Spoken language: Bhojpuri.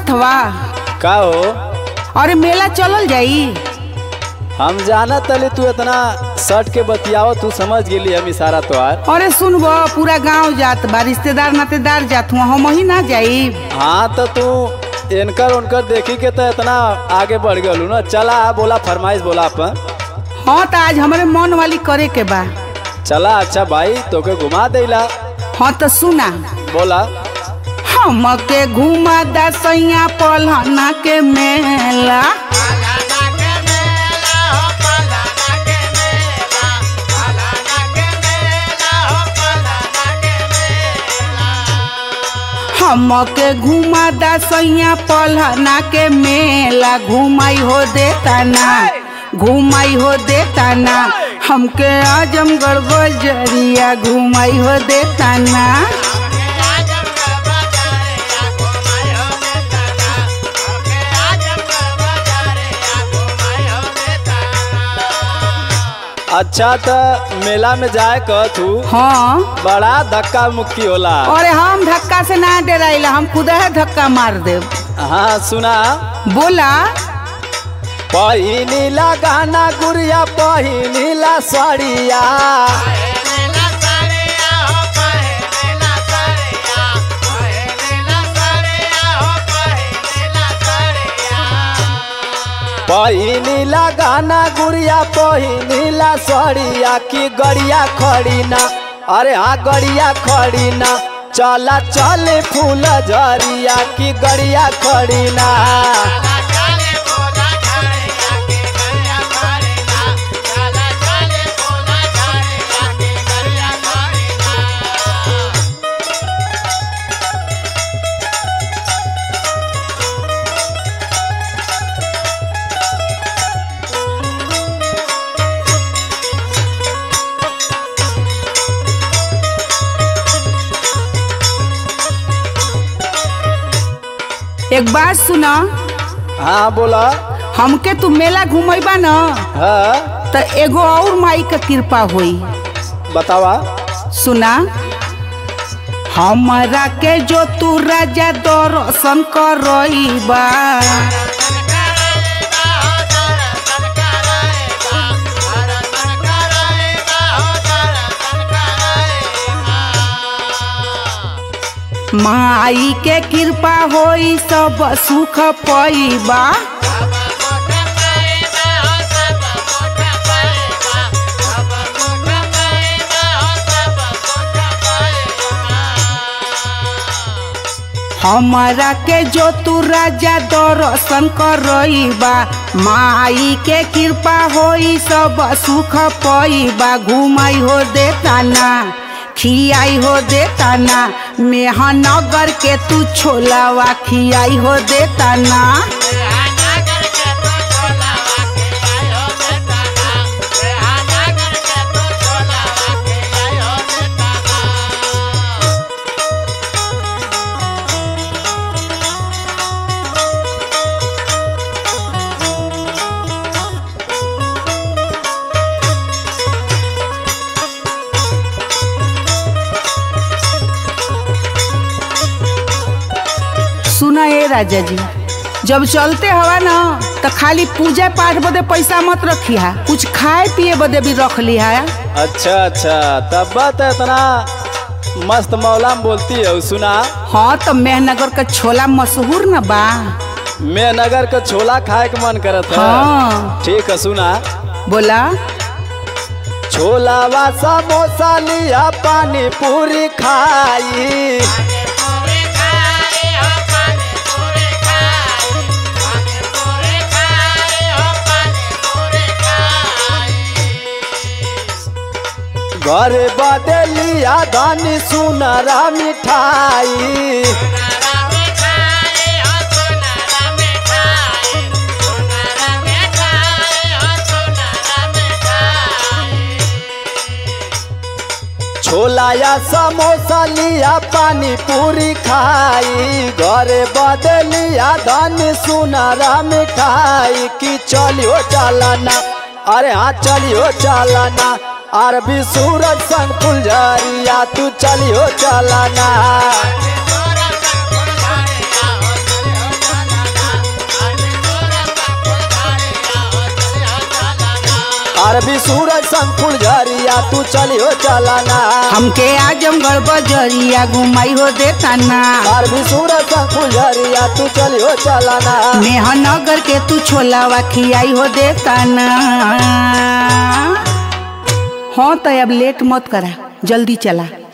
सुनत हवा? का हो? अरे मेला चलल जाई। हम जाना तले तू इतना सट के बतियाओ, तू समझ गेली हम इशारा तोहार। अरे सुनबो, पूरा गांव जात बा, रिश्तेदार नातेदार जात हुआ, हम ही ना जाई। हाँ तो तू इनकर उनकर देखी के तो इतना आगे बढ़ गलू ना। चला बोला, फरमाइश बोला अपन। हाँ तो आज हमारे मन वाली करे के बा। चला अच्छा भाई, तोके घुमा देला। हाँ तो सुना, बोला। हमके घुमा दसैया पलहना के मेला। हमके घुमा दसैया पलहना के मेला। घुमाई हो देता ना, घुमाई हो देता ना। हमके आजमगढ़ बजरिया घुमाई हो देता ना। अच्छा तो मेला में जाए कह तू। हाँ बड़ा धक्का मुक्की होला। अरे हम धक्का से ना डराइला, हम खुद है धक्का मार देव। हाँ सुना। बोला। पहिनीला गाना गुड़िया, पहिनीला सड़िया। पहिनीला गाना गुड़िया, पहिनीला सड़िया। की गड़िया खड़ी ना, अरे हाँ गड़िया खड़ी ना। चला चले फूल झरिया, की गड़िया खड़ी ना। एक बात सुना। हाँ बोला। हमके तू मेला घुमैबा न, हाँ तो एगो और माई का कृपा होई। बतावा। सुना। हमारा के जो तू राजा दर्शन करइबा। माई के कृपा होई सब सुख पइबा। हमारा के जो तू राजा दर्शन करइबा। माई के कृपा होई सब सुख पइबा। घुमाई हो देता ना, खियाई हो देता ना। मेहनगर के तू छोलावा खियाई हो देता ना। सुना ए राजा जी, जब चलते हवा ना तो खाली पूजा पाठ बदे पैसा मत रखिया, कुछ खाए पिए बदे भी रख लिया। अच्छा अच्छा, तब बात इतना मस्त मौला में बोलती है। सुना। हाँ तो मेहनगर का छोला मशहूर न बा। मेहनगर का छोला खाए के मन करत है। हाँ ठीक है सुना। बोला। छोलावा समोसा लिया, पानी पूरी खाई। घरे बदलिया धानी सुनरा मिठाई। छोला या समोसा लिया, पानी पूरी खाई। घरे बदलिया धानी सुनरा मिठाई। की चलियो चलाना, अरे हाँ चलियो चलाना। अरबी सूरज संग फुलझरिया, तू चलियो चलाना। अरबी सूरज संग फुलझरिया तू चलियो चलाना। हमके आजमगढ़ बजरिया घुमाई हो देता ना। अरबी सूरज संग फुलझरिया तू चलियो चलाना। नेहनगर के तू छोलावा खियाई हो देता ना। हाँ तो अब लेट मत करा, जल्दी चला।